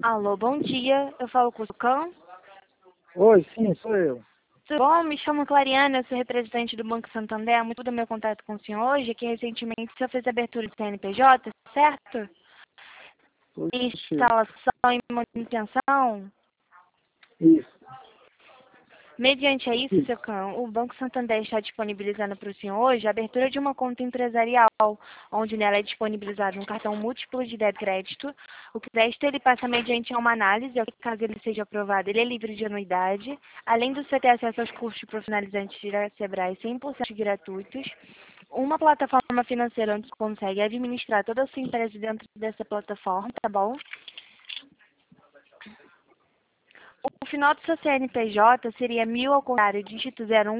Alô, bom dia. Eu falo com o Cão. Oi, sim, sou eu. Tudo bom? Me chamo Clariana, eu sou representante do Banco Santander. Muito do meu contato com o senhor hoje é que recentemente o senhor fez a abertura do CNPJ, certo? Oxe, Instalação e manutenção. isso. Mediante a isso, seu Cão, o Banco Santander está disponibilizando para o senhor hoje a abertura de uma conta empresarial, onde nela é disponibilizado um cartão múltiplo de débito e crédito. O crédito ele passa mediante uma análise, caso ele seja aprovado, ele é livre de anuidade. Além do você ter acesso aos cursos profissionalizantes da Sebrae 100% gratuitos, uma plataforma financeira onde você consegue administrar toda a sua empresa dentro dessa plataforma, tá bom? O final do seu CNPJ seria 1000 ao contrário, dígito 01.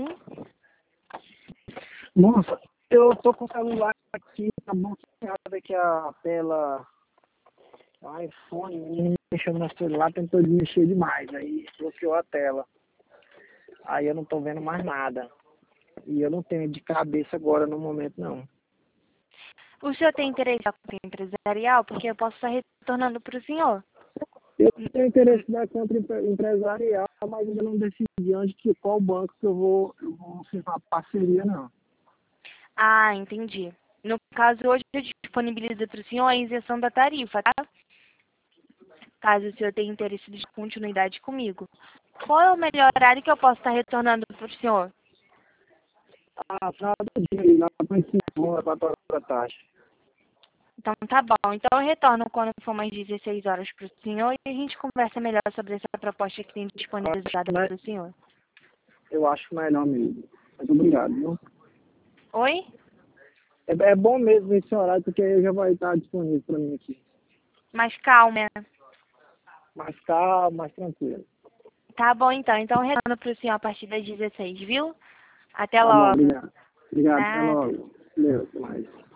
Nossa, eu tô com o celular aqui, tá bloqueado aqui a tela, o iPhone, mexendo no celular, tentou mexer demais, aí bloqueou a tela. Aí eu não tô vendo mais nada. E eu não tenho de cabeça agora no momento, não. O senhor tem interesse na conta empresarial? Porque eu posso estar retornando para o senhor. Eu tenho interesse na conta empresarial, mas ainda não decidi onde que qual banco que eu vou firmar parceria, não. Ah, entendi. No caso, hoje eu disponibilizo para o senhor a isenção da tarifa, tá? Caso o senhor tenha interesse de continuidade comigo. Qual é o melhor horário que eu posso estar retornando para o senhor? Ah, final do dia, aí, lá para 5 horas, 4 horas da tarde. Então tá bom. Então eu retorno quando for mais 16 horas para o senhor e a gente conversa melhor sobre essa proposta que tem disponibilizada Mas para o senhor. eu acho melhor mesmo. Muito obrigado, viu? Oi? É bom mesmo esse horário, porque aí já vai estar disponível para mim aqui. Mais calma. Mais calmo, mais tranquilo. Tá bom então. Então eu retorno para o senhor a partir das 16, viu? Até Tá bom, logo. obrigado. Obrigado, até Nada. logo. Valeu, até mais.